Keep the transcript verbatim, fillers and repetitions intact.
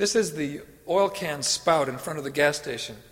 This is the oil can spout in front of the gas station.